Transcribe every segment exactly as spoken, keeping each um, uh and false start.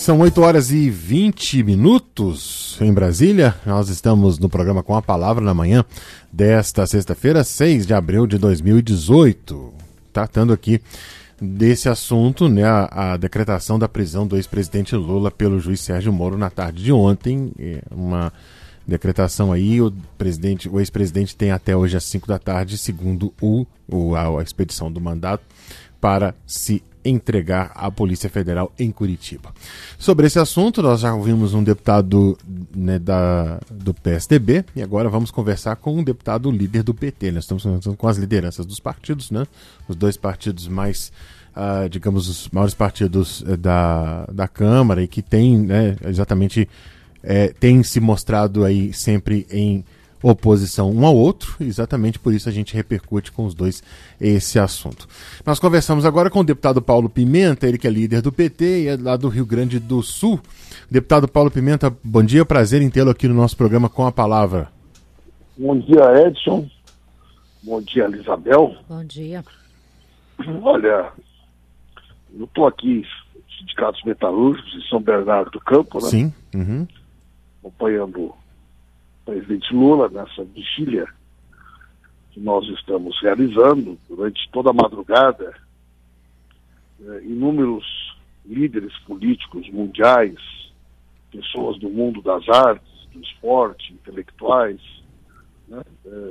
São oito horas e vinte minutos em Brasília. Nós estamos no programa Com a Palavra na manhã desta sexta-feira, seis de abril de dois mil e dezoito. Tratando aqui desse assunto, né, a, a decretação da prisão do ex-presidente Lula pelo juiz Sérgio Moro na tarde de ontem. É uma decretação aí, o, presidente, o ex-presidente tem até hoje às cinco da tarde, segundo o, o, a, a expedição do mandato, para se entregar à Polícia Federal em Curitiba. Sobre esse assunto, nós já ouvimos um deputado, né, da, do P S D B e agora vamos conversar com um deputado líder do P T. Nós estamos conversando com as lideranças dos partidos, né? Os dois partidos mais, uh, digamos, os maiores partidos uh, da, da Câmara e que têm, né, exatamente, é, têm se mostrado aí sempre em oposição um ao outro, exatamente por isso a gente repercute com os dois esse assunto. Nós conversamos agora com o deputado Paulo Pimenta, ele que é líder do P T e é lá do Rio Grande do Sul. Deputado Paulo Pimenta, bom dia, prazer em tê-lo aqui no nosso programa Com a Palavra. Bom dia, Edson. Bom dia, Elisabel. Bom dia. Olha, eu estou aqui, Sindicatos Metalúrgicos de São Bernardo do Campo, né? Sim. Uhum. Acompanhando presidente Lula nessa vigília que nós estamos realizando durante toda a madrugada. É, inúmeros líderes políticos mundiais, pessoas do mundo das artes, do esporte, intelectuais, né, é,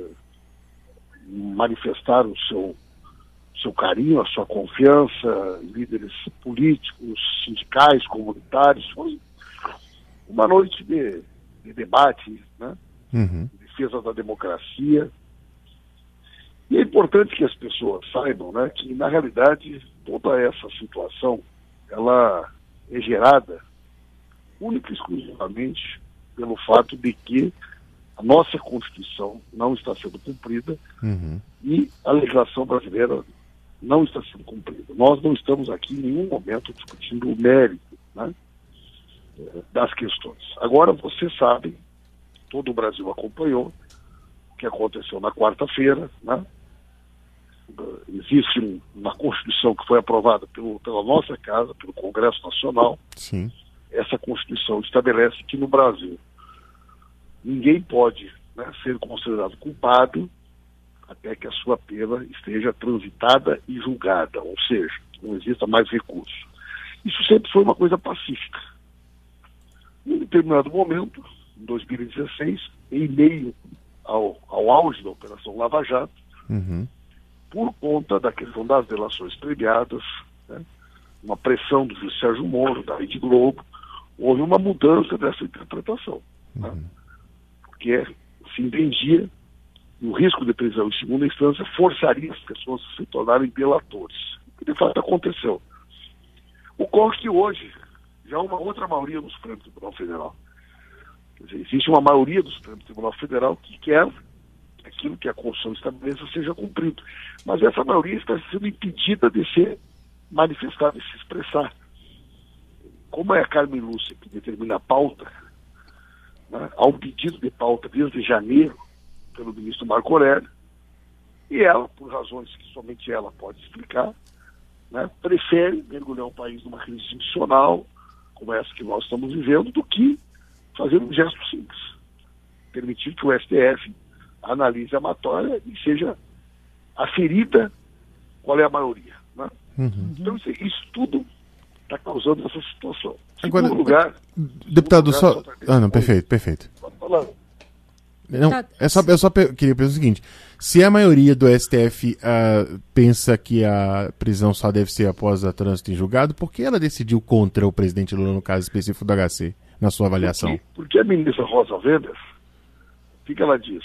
manifestaram o seu, seu carinho, a sua confiança, líderes políticos, sindicais, comunitários. Foi uma noite de, de debate, né? Uhum. Defesa da democracia. E é importante que as pessoas saibam, né, que na realidade toda essa situação ela é gerada única e exclusivamente pelo fato de que a nossa Constituição não está sendo cumprida. Uhum. E a legislação brasileira não está sendo cumprida. Nós não estamos aqui em nenhum momento discutindo o mérito, né, das questões. Agora você sabe, todo o Brasil acompanhou o que aconteceu na quarta-feira, né? Existe um, uma Constituição que foi aprovada pelo, pela nossa casa, pelo Congresso Nacional. Sim. Essa Constituição estabelece que no Brasil ninguém pode, né, ser considerado culpado até que a sua pena esteja transitada e julgada, ou seja, não exista mais recurso. Isso sempre foi uma coisa pacífica. Em determinado momento, em dois mil e dezesseis, em meio ao, ao auge da Operação Lava Jato, uhum. por conta da questão das delações premiadas, né, uma pressão do juiz Sérgio Moro, da Rede Globo, houve uma mudança dessa interpretação. Uhum. Né, porque se entendia que o risco de prisão em segunda instância forçaria as pessoas a se tornarem delatores. O que de fato aconteceu. Ocorre que hoje já há uma outra maioria no Supremo Tribunal Federal. Quer dizer, existe uma maioria do Supremo Tribunal Federal que quer que aquilo que a Constituição estabeleça seja cumprido. Mas essa maioria está sendo impedida de ser manifestada, de se expressar. Como é a Carmen Lúcia que determina a pauta, né, há um pedido de pauta desde janeiro pelo ministro Marco Aurélio, e ela, por razões que somente ela pode explicar, né, prefere mergulhar o país numa crise institucional, como essa que nós estamos vivendo, do que fazer um gesto simples. Permitir que o S T F analise a matéria e seja aferida qual é a maioria. Né? Uhum. Então isso, isso tudo está causando essa situação. Agora, segundo lugar... Deputado, segundo só... lugar, Ah, não, perfeito, perfeito. Falando. Não, é só, eu só queria pensar o seguinte, se a maioria do S T F uh, pensa que a prisão só deve ser após a trânsito em julgado, por que ela decidiu contra o presidente Lula no caso específico do H C, na sua avaliação? Porque, porque a ministra Rosa Weber, o que, que ela disse?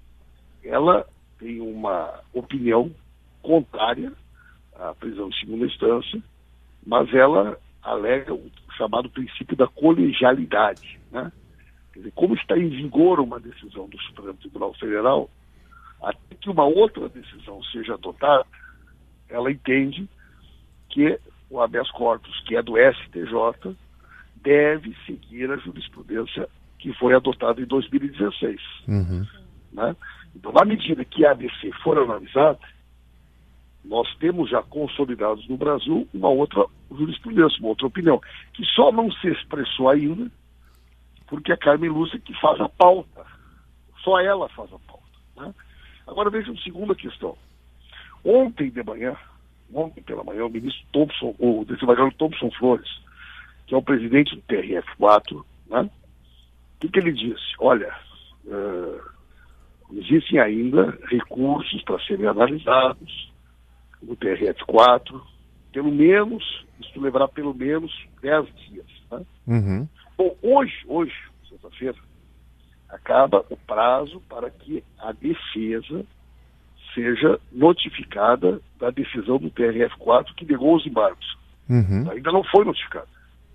Ela tem uma opinião contrária à prisão em segunda instância, mas ela alega o chamado princípio da colegialidade, né? Quer dizer, como está em vigor uma decisão do Supremo Tribunal Federal, até que uma outra decisão seja adotada, ela entende que o habeas corpus, que é do S T J, deve seguir a jurisprudência que foi adotada em dois mil e dezesseis. Uhum. Né? Então, na medida que a A D C for analisada, nós temos já consolidados no Brasil uma outra jurisprudência, uma outra opinião, que só não se expressou ainda porque a Carmen Lúcia que faz a pauta. Só ela faz a pauta. Né? Agora veja uma segunda questão. Ontem de manhã, ontem pela manhã, o ministro Thompson, o desembargador Thompson Flores, que é o presidente do T R F quatro, né? O que, que ele disse? Olha, uh, existem ainda recursos para serem analisados no T R F quatro, pelo menos, isso levará pelo menos dez dias. Né? Uhum. Bom, hoje, hoje, sexta-feira, acaba o prazo para que a defesa seja notificada da decisão do T R F quatro que negou os embargos. Uhum. Ainda não foi notificada.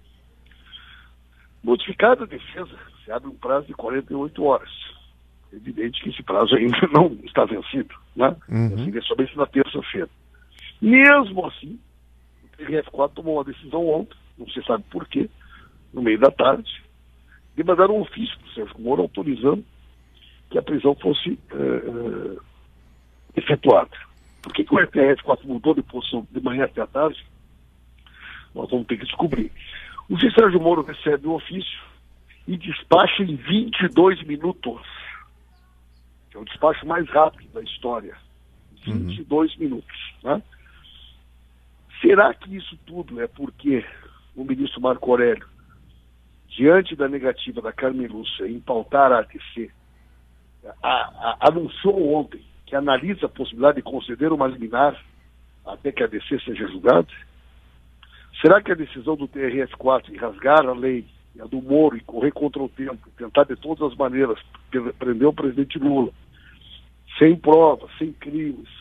Notificada a defesa, se abre um prazo de quarenta e oito horas. É evidente que esse prazo ainda não está vencido, né? Uhum. Assim, é somente na terça-feira. Mesmo assim, o T R F quatro tomou uma decisão ontem, não se sabe por quê, no meio da tarde, de mandar um ofício para o Sérgio Moro autorizando que a prisão fosse uh, uh, efetuada. Por que, que o T R F quatro mudou de posição de manhã até a tarde? Nós vamos ter que descobrir. O juiz Sérgio Moro recebe o ofício e despacha em vinte e dois minutos. Que é o despacho mais rápido da história. vinte e dois uhum. minutos. Né? Será que isso tudo é porque o ministro Marco Aurélio, diante da negativa da Carmen Lúcia em pautar a A D C, a, a, anunciou ontem que analisa a possibilidade de conceder uma liminar até que a A D C seja julgada? Será que a decisão do T R F quatro em rasgar a lei e a do Moro e correr contra o tempo, tentar de todas as maneiras prender o presidente Lula, sem provas, sem crimes,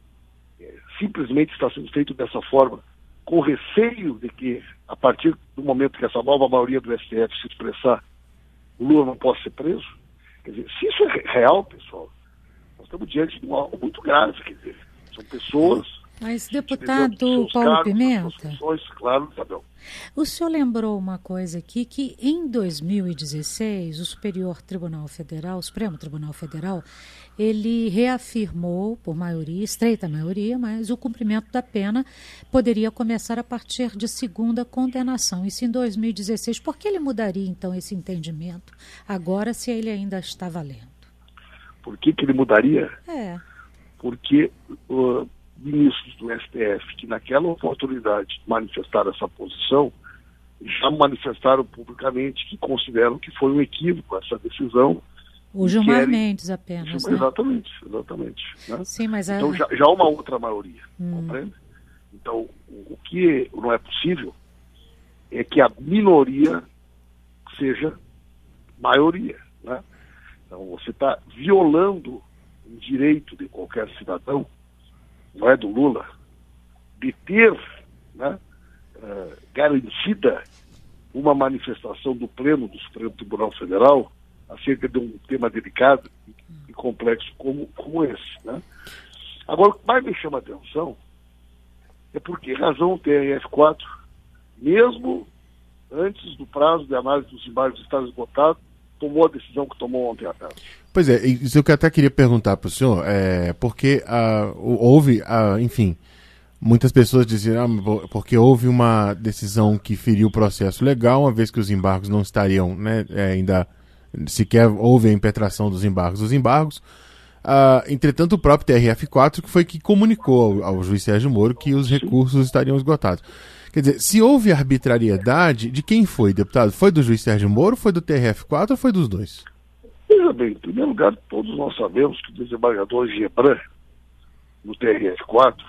é, simplesmente está sendo feito dessa forma, com receio de que, a partir do momento que essa nova maioria do S T F se expressar, o Lula não possa ser preso? Quer dizer, se isso é real, pessoal, nós estamos diante de algo muito grave, quer dizer, são pessoas... Mas, deputado Paulo cargos, Pimenta, funções, claro, Isabel. O senhor lembrou uma coisa aqui, que em dois mil e dezesseis, o Superior Tribunal Federal, o Supremo Tribunal Federal, ele reafirmou, por maioria, estreita maioria, mas o cumprimento da pena poderia começar a partir de segunda condenação. Isso em dois mil e dezesseis. Por que ele mudaria, então, esse entendimento agora, se ele ainda está valendo? Por que, que ele mudaria? É. Porque... Uh, ministros do S T F que naquela oportunidade manifestaram essa posição, já manifestaram publicamente que consideram que foi um equívoco essa decisão. O Gilmar querem... Mendes apenas, Gilmar, né? Exatamente, exatamente. Né? Sim, mas então a... já, já há uma outra maioria, hum. compreende? Então, o que não é possível é que a minoria seja maioria, né? Então, você está violando o direito de qualquer cidadão, não é do Lula, de ter, né, uh, garantida uma manifestação do Pleno do Supremo Tribunal Federal acerca de um tema delicado e complexo como, como esse. Né? Agora, o que mais me chama a atenção é por que razão o T R F quatro, mesmo antes do prazo de análise dos embargos estar esgotado, tomou a decisão que tomou ontem à tarde. Pois é, isso que eu até queria perguntar para o senhor, é, porque uh, houve, uh, enfim, muitas pessoas diziam, ah, porque houve uma decisão que feriu o processo legal, uma vez que os embargos não estariam, né, é, ainda, sequer houve a impetração dos embargos, dos embargos. Uh, entretanto, o próprio T R F quatro que foi que comunicou ao, ao juiz Sérgio Moro que os recursos estariam esgotados. Quer dizer, se houve arbitrariedade, de quem foi, deputado? Foi do juiz Sérgio Moro, foi do T R F quatro ou foi dos dois? Veja bem, em primeiro lugar, todos nós sabemos que o desembargador Gebran, no T R F quatro,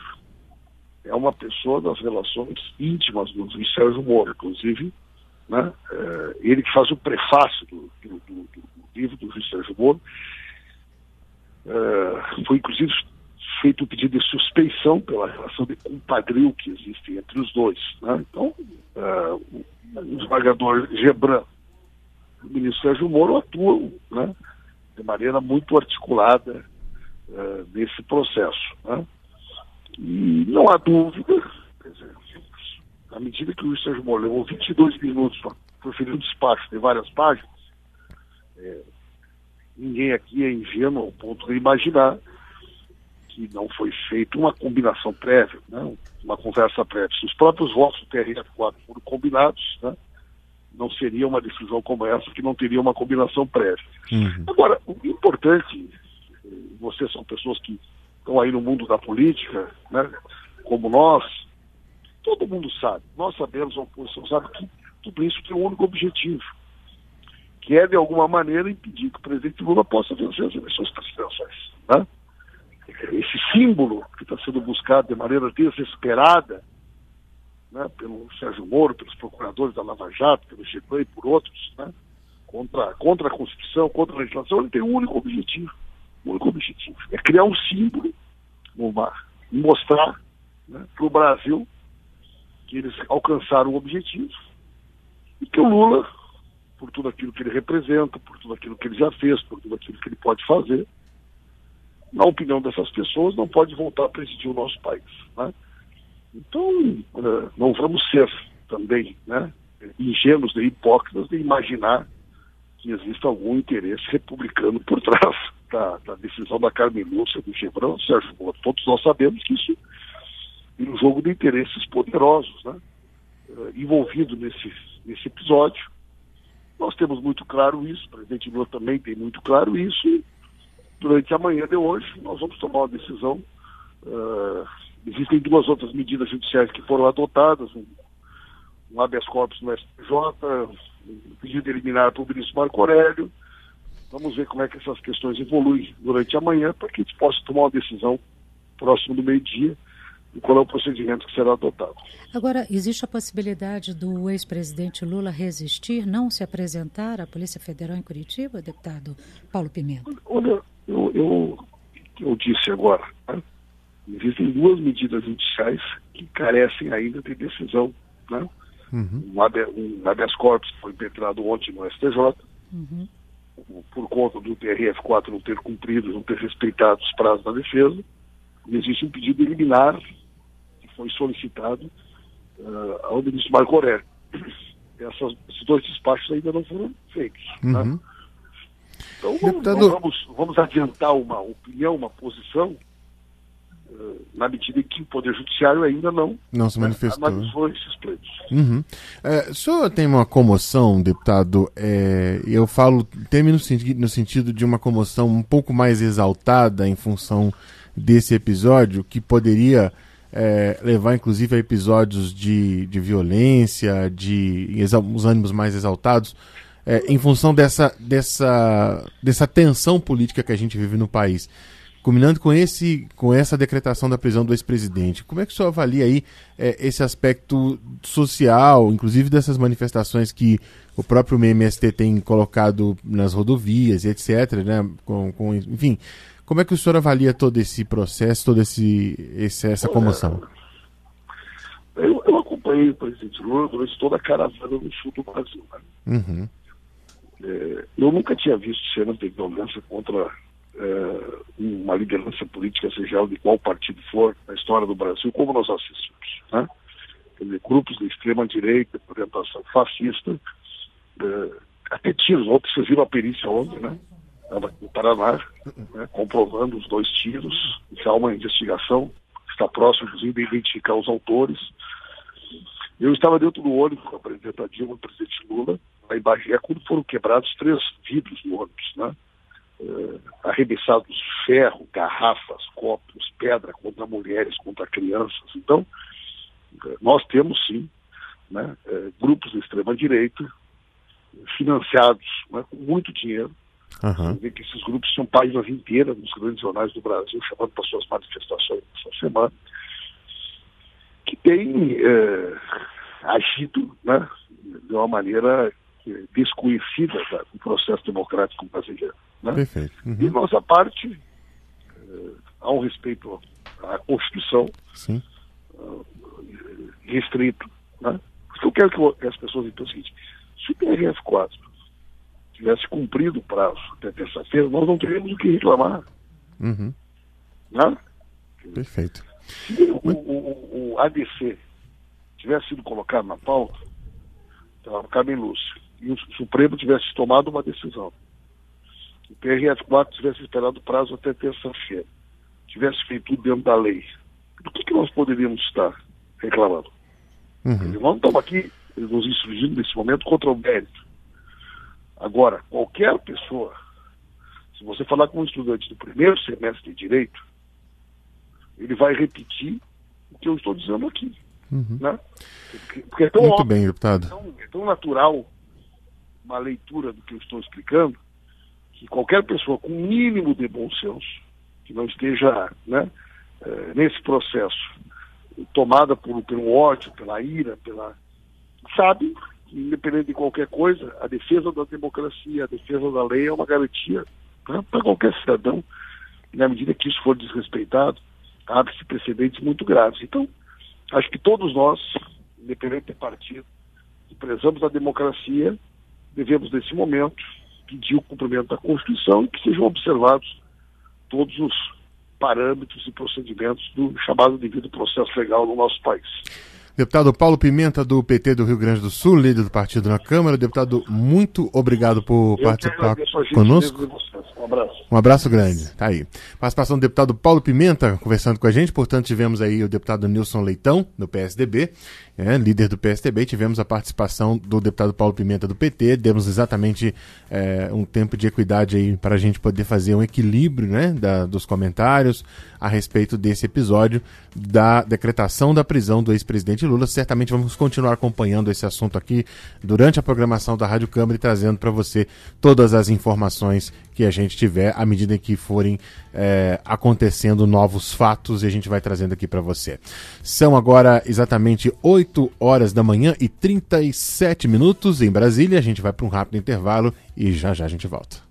é uma pessoa das relações íntimas do juiz Sérgio Moro, inclusive, né, é, ele que faz o prefácio do, do, do, do livro do juiz Sérgio Moro, é, foi inclusive feito um pedido de suspeição pela relação de compadrio que existe entre os dois. Né? Então, uh, o desembargador Gebran e o ministro Sérgio Moro atuam, né, de maneira muito articulada uh, nesse processo. Né? E não há dúvida, quer dizer, à medida que o ministro Sérgio Moro levou vinte e dois minutos para proferir um despacho de várias páginas, é, ninguém aqui é ingênuo ao ponto de imaginar que não foi feita uma combinação prévia, né? Uma conversa prévia. Se os próprios votos do T R F quatro foram combinados, né? Não seria uma decisão como essa que não teria uma combinação prévia. Uhum. Agora, o importante, vocês são pessoas que estão aí no mundo da política, né? Como nós, todo mundo sabe, nós sabemos, a oposição sabe que tudo isso tem um único objetivo, que é, de alguma maneira, impedir que o presidente Lula possa vencer as eleições presidenciais, né? Esse símbolo que está sendo buscado de maneira desesperada, né, pelo Sérgio Moro, pelos procuradores da Lava Jato, pelo Chiclã e por outros, né, contra, contra a Constituição, contra a legislação, ele tem um único objetivo, um único objetivo, é criar um símbolo no mar, e mostrar, né, para o Brasil que eles alcançaram o objetivo e que o Lula, por tudo aquilo que ele representa, por tudo aquilo que ele já fez, por tudo aquilo que ele pode fazer, na opinião dessas pessoas, não pode voltar a presidir o nosso país, né? Então, uh, não vamos ser também, né, ingênuos e hipócritas de imaginar que exista algum interesse republicano por trás da, da decisão da Carmen Lúcia, do Chevron, do Sérgio Moro. Todos nós sabemos que isso é um jogo de interesses poderosos, né, uh, envolvido nesse, nesse episódio. Nós temos muito claro isso, o presidente Lula também tem muito claro isso, e durante a manhã de hoje nós vamos tomar uma decisão. Uh, existem duas outras medidas judiciais que foram adotadas, um, um habeas corpus no S T J, um pedido de eliminar para o ministro Marco Aurélio. Vamos ver como é que essas questões evoluem durante a manhã para que a gente possa tomar uma decisão próximo do meio-dia de qual é o procedimento que será adotado. Agora, existe a possibilidade do ex-presidente Lula resistir, não se apresentar à Polícia Federal em Curitiba, deputado Paulo Pimenta? Olha, eu, eu, eu disse agora, né? Existem duas medidas judiciais que carecem ainda de decisão, né? Uhum. Um, habeas, um habeas corpus foi impetrado ontem no S T J, uhum. por conta do T R F quatro não ter cumprido, não ter respeitado os prazos da defesa. E existe um pedido liminar que foi solicitado uh, ao ministro Marco Aurélio. Essas, esses dois despachos ainda não foram feitos. Uhum. Né? Então, Deputado... vamos, vamos adiantar uma opinião, uma posição, na medida em que o Poder Judiciário ainda não, não se manifestou. Né, analisou esses pleitos. Uhum. É, o senhor tem uma comoção, deputado, é, eu falo, termino no sentido, no sentido de uma comoção um pouco mais exaltada em função desse episódio, que poderia é, levar inclusive a episódios de, de violência, de exa- os ânimos mais exaltados, é, em função dessa, dessa, dessa tensão política que a gente vive no país. Combinando com, esse, com essa decretação da prisão do ex-presidente, como é que o senhor avalia aí é, esse aspecto social, inclusive dessas manifestações que o próprio M S T tem colocado nas rodovias e etcétera, né? Com, com, enfim, como é que o senhor avalia todo esse processo, toda esse, esse, essa comoção? Eu, eu acompanhei o presidente Lula durante toda a caravana no sul do Brasil. Né? Uhum. É, eu nunca tinha visto cenas de violência contra É, uma liderança política, seja de qual partido for, na história do Brasil, como nós assistimos, né? Quer dizer, grupos de extrema-direita, de orientação fascista, é, até tiros. Ontem vocês viram a perícia ontem, né? No Paraná, né? Comprovando os dois tiros. Já há uma investigação, está próximo, inclusive, de identificar os autores. Eu estava dentro do ônibus com a presidenta Dilma, o presidente Lula, lá em Bagé, quando foram quebrados três vidros do ônibus, né? Uh, arremessados ferro, garrafas, copos, pedra contra mulheres, contra crianças. Então, uh, nós temos sim, né, uh, grupos de extrema-direita financiados, né, com muito dinheiro. Uhum. Você vê que esses grupos tinham páginas inteiras nos grandes jornais do Brasil, chamando para suas manifestações essa semana, que tem uh, agido, né, de uma maneira desconhecida do processo democrático brasileiro. Né? Perfeito. Uhum. E nossa parte, uh, há um respeito à Constituição. Sim. Uh, restrito. Né? Porque eu quero que, eu, que as pessoas entendam o seguinte: se o T R F quatro tivesse cumprido o prazo até terça-feira, nós não teríamos o que reclamar. Uhum. Né? Perfeito. Se o, o, o A D C tivesse sido colocado na pauta, estava Carmen Lúcia, e o Supremo tivesse tomado uma decisão, o T R F quatro tivesse esperado o prazo até terça-feira, tivesse feito tudo dentro da lei, do que, que nós poderíamos estar reclamando? Uhum. Nós não estamos aqui nos insurgindo nesse momento contra o mérito. Agora, qualquer pessoa, se você falar com um estudante do primeiro semestre de Direito, ele vai repetir o que eu estou dizendo aqui. Uhum. Né? Porque, porque é tão Muito óbvio, bem, deputado. É tão, é tão natural uma leitura do que eu estou explicando, que qualquer pessoa com um mínimo de bom senso, que não esteja, né, é, nesse processo, tomada por, pelo ódio, pela ira, pela... sabe que, independente de qualquer coisa, a defesa da democracia, a defesa da lei é uma garantia, né, para qualquer cidadão. E na medida que isso for desrespeitado, abre-se precedentes muito graves. Então, acho que todos nós, independente de partido, que prezamos a democracia, devemos, nesse momento, pedir o cumprimento da Constituição e que sejam observados todos os parâmetros e procedimentos do chamado devido processo legal no nosso país. Deputado Paulo Pimenta, do P T do Rio Grande do Sul, líder do partido na Câmara. Deputado, muito obrigado por Eu participar que conosco. Um abraço. Um abraço grande. Tá aí. Participação do deputado Paulo Pimenta conversando com a gente. Portanto, tivemos aí o deputado Nilson Leitão, do P S D B, é, líder do P S D B. Tivemos a participação do deputado Paulo Pimenta, do P T. Demos exatamente é, um tempo de equidade aí para a gente poder fazer um equilíbrio, né, da, dos comentários a respeito desse episódio da decretação da prisão do ex-presidente Lula. Certamente vamos continuar acompanhando esse assunto aqui durante a programação da Rádio Câmara e trazendo para você todas as informações que a gente tiver à medida que forem é, acontecendo novos fatos, e a gente vai trazendo aqui para você. São agora exatamente oito horas da manhã e trinta e sete minutos em Brasília. A gente vai para um rápido intervalo e já já a gente volta.